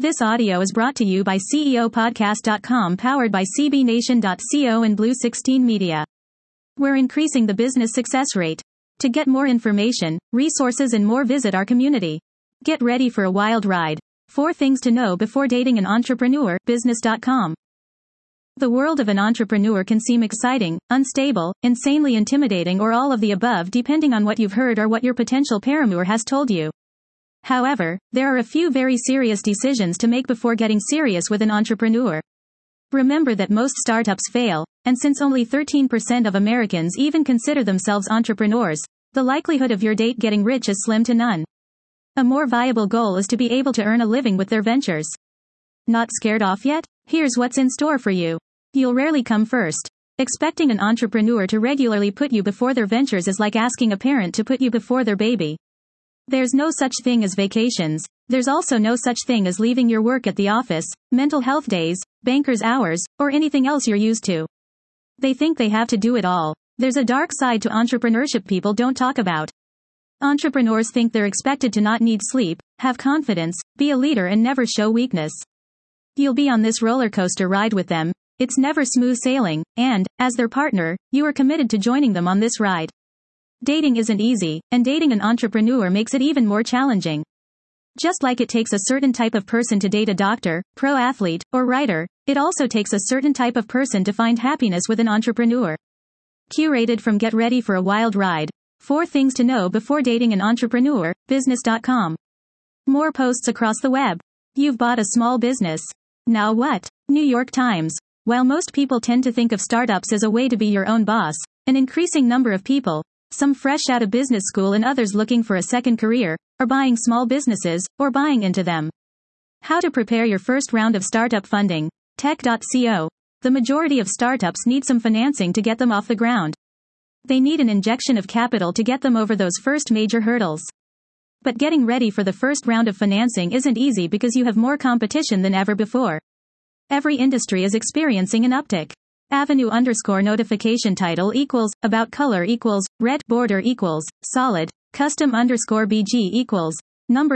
This audio is brought to you by CEOpodcast.com, powered by CBNation.co and Blue 16 Media. We're increasing the business success rate. To get more information, resources and more, visit our community. Get ready for a wild ride. 4 things to know before dating an entrepreneur, business.com. The world of an entrepreneur can seem exciting, unstable, insanely intimidating, or all of the above, depending on what you've heard or what your potential paramour has told you. However, there are a few very serious decisions to make before getting serious with an entrepreneur. Remember that most startups fail, and since only 13% of Americans even consider themselves entrepreneurs, the likelihood of your date getting rich is slim to none. A more viable goal is to be able to earn a living with their ventures. Not scared off yet? Here's what's in store for you. You'll rarely come first. Expecting an entrepreneur to regularly put you before their ventures is like asking a parent to put you before their baby. There's no such thing as vacations. There's also no such thing as leaving your work at the office, mental health days, banker's hours, or anything else you're used to. They think they have to do it all. There's a dark side to entrepreneurship people don't talk about. Entrepreneurs think they're expected to not need sleep, have confidence, be a leader, and never show weakness. You'll be on this roller coaster ride with them. It's never smooth sailing, and, as their partner, you are committed to joining them on this ride. Dating isn't easy, and dating an entrepreneur makes it even more challenging. Just like it takes a certain type of person to date a doctor, pro athlete, or writer, it also takes a certain type of person to find happiness with an entrepreneur. Curated from Get Ready for a Wild Ride. 4 things to know before dating an entrepreneur, business.com. More posts across the web. You've bought a small business. Now what? New York Times. While most people tend to think of startups as a way to be your own boss, an increasing number of people, some fresh out of business school and others looking for a second career, are buying small businesses, or buying into them. How to prepare your first round of startup funding. Tech.co. The majority of startups need some financing to get them off the ground. They need an injection of capital to get them over those first major hurdles. But getting ready for the first round of financing isn't easy because you have more competition than ever before. Every industry is experiencing an uptick. Avenue_notification title equals, about color equals, red, border equals, solid, custom_BG equals, number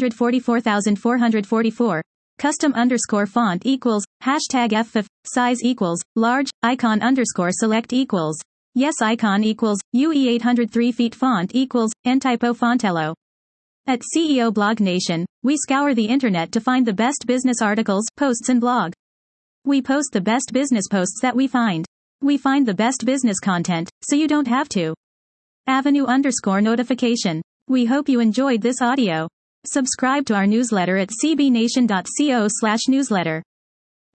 444,444, custom_font equals, #FF, size equals, large, icon_select equals, yes icon equals, UE 803 feet font equals, ntypo fontello. At CEO Blog Nation, we scour the internet to find the best business articles, posts and blog. We post the best business posts that we find. We find the best business content, so you don't have to. Avenue_notification. We hope you enjoyed this audio. Subscribe to our newsletter at cbnation.co/newsletter.